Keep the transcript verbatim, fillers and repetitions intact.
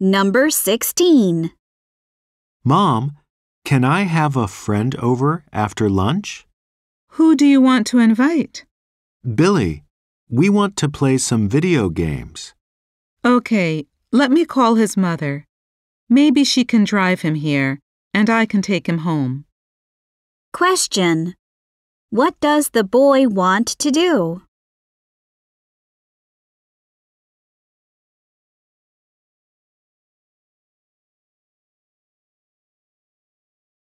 Number sixteen. Mom, can I have a friend over after lunch? Who do you want to invite? Billy, we want to play some video games. Okay, let me call his mother. Maybe she can drive him here, and I can take him home. Question. What does the boy want to do?